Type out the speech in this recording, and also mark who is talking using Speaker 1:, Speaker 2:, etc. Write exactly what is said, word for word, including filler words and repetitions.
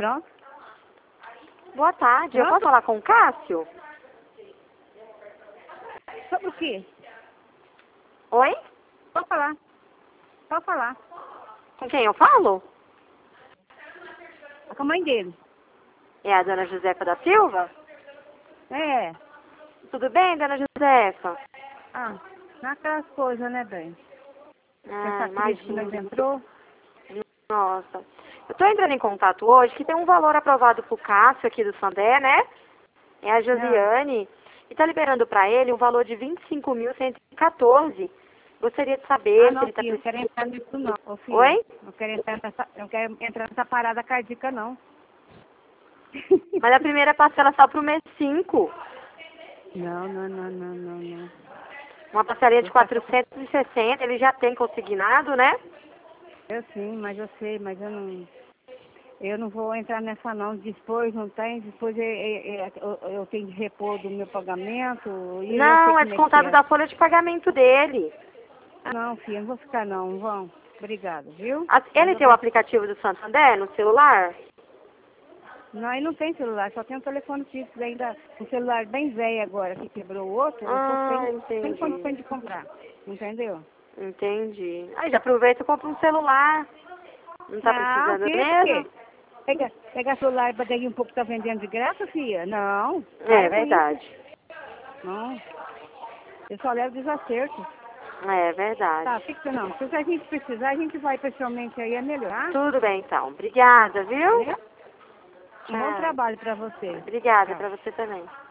Speaker 1: Pronto.
Speaker 2: Boa tarde, eu
Speaker 1: Pronto.
Speaker 2: posso falar com o Cássio?
Speaker 1: Sobre o quê?
Speaker 2: Oi?
Speaker 1: Pode falar. Pode falar.
Speaker 2: Com quem eu falo?
Speaker 1: É com a mãe dele.
Speaker 2: É a dona Josefa da Silva?
Speaker 1: É.
Speaker 2: Tudo bem, dona Josefa?
Speaker 1: Ah, naquelas coisas, né, bem?
Speaker 2: Ah,
Speaker 1: Essa crise que nós
Speaker 2: imagino.
Speaker 1: entrou.
Speaker 2: Nossa. Eu tô entrando em contato hoje que tem um valor aprovado pro Cássio aqui do Sandé, né? É a Josiane. E tá liberando pra ele um valor de vinte e cinco mil cento e quatorze. Gostaria de saber
Speaker 1: Ah,
Speaker 2: se
Speaker 1: não,
Speaker 2: ele tá
Speaker 1: filho, eu quero
Speaker 2: precisando.
Speaker 1: entrar nisso não. Ô, filho,
Speaker 2: Oi?
Speaker 1: não quero entrar nessa, não quero entrar nessa parada cardíaca, não.
Speaker 2: Mas a primeira parcela é só pro mês cinco.
Speaker 1: Não, não, não, não, não, não.
Speaker 2: Uma parcelinha de
Speaker 1: Eu, só-
Speaker 2: quatrocentos e sessenta, ele já tem consignado, né?
Speaker 1: eu sim, mas eu sei, mas eu não... Eu não vou entrar nessa não. Depois não tem, depois eu, eu, eu, eu tenho que repor do meu pagamento. E eu sei
Speaker 2: Não, é
Speaker 1: como é que
Speaker 2: descontado
Speaker 1: é.
Speaker 2: da folha de pagamento dele.
Speaker 1: Ah, não, filha, não vou ficar não, não vão. Obrigada, viu?
Speaker 2: A-
Speaker 1: Mas
Speaker 2: Ele
Speaker 1: eu
Speaker 2: tem o
Speaker 1: quero...
Speaker 2: aplicativo do Santander no celular?
Speaker 1: Não, aí não tem celular, só tem um telefone fixo ainda. Um celular bem velho agora, que quebrou o outro, eu tô
Speaker 2: Ah,
Speaker 1: sem, sem
Speaker 2: entendi.
Speaker 1: condições de comprar. Entendeu?
Speaker 2: Entendi. Aí já aproveita e compra um celular. Não tá
Speaker 1: Não,
Speaker 2: precisando
Speaker 1: filha, por
Speaker 2: mesmo?
Speaker 1: quê? Pega, pega celular pra daqui um pouco tá vendendo de graça, filha? Não,
Speaker 2: É
Speaker 1: para com isso.
Speaker 2: verdade.
Speaker 1: Não, eu só levo desacerto.
Speaker 2: É verdade.
Speaker 1: Tá, fixa não. Se a gente precisar, a gente vai pessoalmente aí a melhorar.
Speaker 2: Tudo bem então. Obrigada, viu?
Speaker 1: Né? Um bom
Speaker 2: Tchau.
Speaker 1: trabalho pra você.
Speaker 2: Obrigada
Speaker 1: Tchau.
Speaker 2: pra você também.